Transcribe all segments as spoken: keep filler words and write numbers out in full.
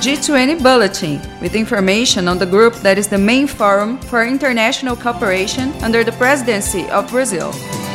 G twenty Bulletin, with information on the group that is the main forum for international cooperation under the presidency of Brazil.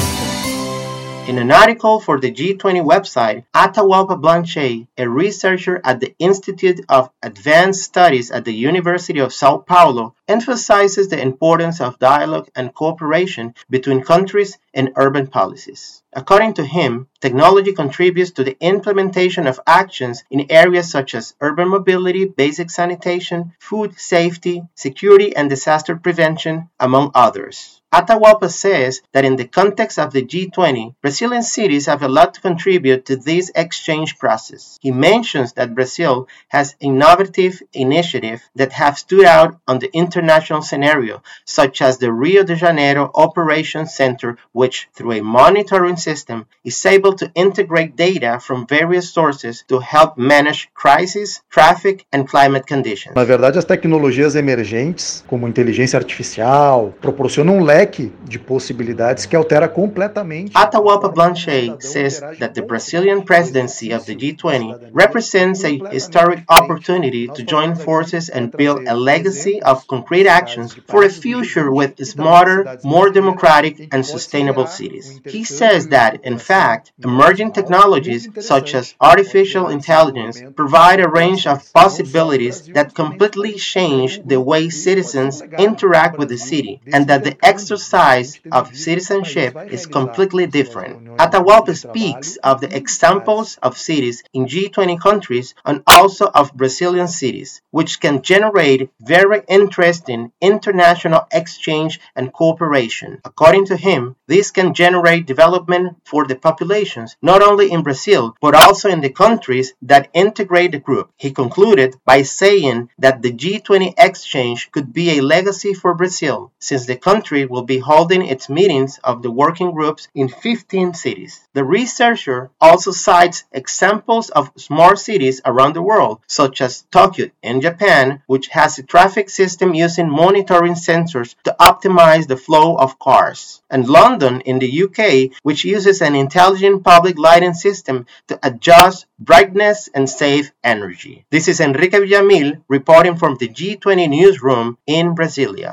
In an article for the G twenty website, Atahualpa Blanchet, a researcher at the Institute of Advanced Studies at the University of Sao Paulo, emphasizes the importance of dialogue and cooperation between countries and urban policies. According to him, technology contributes to the implementation of actions in areas such as urban mobility, basic sanitation, food safety, security and disaster prevention, among others. Atahualpa says that in the context of the G twenty, Brazilian cities have a lot to contribute to this exchange process. He mentions that Brazil has innovative initiatives that have stood out on the international scenario, such as the Rio de Janeiro Operations Center, which, through a monitoring system, is able to integrate data from various sources to help manage crises, traffic, and climate conditions. Na verdade, as tecnologias emergentes, como inteligência artificial, proporcionam um leque de possibilidades que altera completamente. Atahualpa Blanchet says that the Brazilian presidency of the G twenty represents a historic opportunity to join forces and build a legacy of concrete actions for a future with smarter, more democratic, and sustainable cities. He says that, in fact, emerging technologies such as artificial intelligence provide a range of possibilities that completely change the way citizens interact with the city, and that the exercise of citizenship is completely different. Atahualpa speaks of the examples of cities in G twenty countries and also of Brazilian cities, which can generate very interesting international exchange and cooperation. According to him, this can generate development for the populations, not only in Brazil, but also in the countries that integrate the group. He concluded by saying that the G twenty exchange could be a legacy for Brazil, since the country will be holding its meetings of the working groups in fifteen cities. The researcher also cites examples of smart cities around the world, such as Tokyo in Japan, which has a traffic system using monitoring sensors to optimize the flow of cars, and London in the U K, which uses an intelligent public lighting system to adjust brightness and save energy. This is Enrique Villamil reporting from the G twenty newsroom in Brasilia.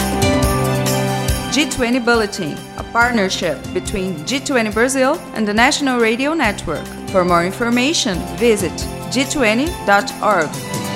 G twenty Bulletin, a partnership between G twenty Brazil and the National Radio Network. For more information, visit g twenty dot org.